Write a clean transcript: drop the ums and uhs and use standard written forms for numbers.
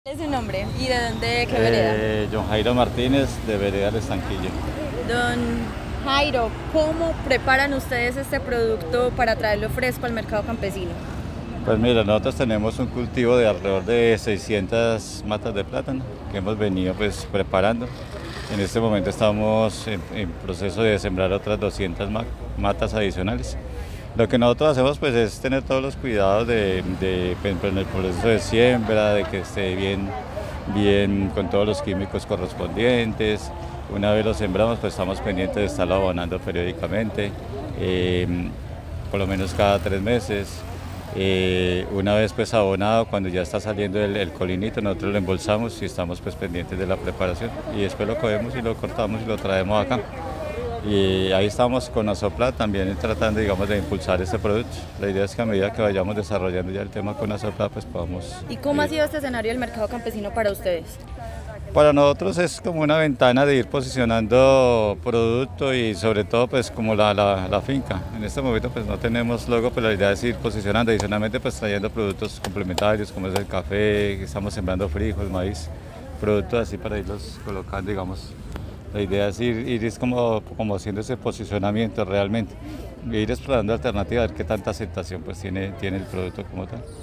¿Cuál es su nombre y de dónde, de qué vereda? John Jairo Martínez, de Vereda El Estanquillo. Don Jairo, ¿cómo preparan ustedes este producto para traerlo fresco al mercado campesino? Pues mira, nosotros tenemos un cultivo de alrededor de 600 matas de plátano que hemos venido pues preparando. En este momento estamos en proceso de sembrar otras 200 matas adicionales. Lo que nosotros hacemos pues es tener todos los cuidados pues, en el proceso de siembra, de que esté bien con todos los químicos correspondientes. Una vez lo sembramos pues estamos pendientes de estarlo abonando periódicamente, eh, por lo menos cada 3 meses. Una vez pues abonado, cuando ya está saliendo el colinito, nosotros lo embolsamos y estamos pues pendientes de la preparación y después lo cogemos y lo cortamos y lo traemos acá. Y ahí estamos con Azopla también tratando, digamos, de impulsar este producto. La idea es que a medida que vayamos desarrollando ya el tema con Azopla, pues podamos ¿Y cómo ha ir. sido este escenario del mercado campesino para ustedes? Para nosotros es como una ventana de ir posicionando producto y sobre todo pues como la finca. En este momento pues no tenemos logo, pero la idea es ir posicionando, adicionalmente pues trayendo productos complementarios como es el café, estamos sembrando frijol, maíz, productos así para irlos colocando, digamos. La idea es ir es como haciendo ese posicionamiento realmente, e ir explorando alternativas, a ver qué tanta aceptación pues tiene el producto como tal.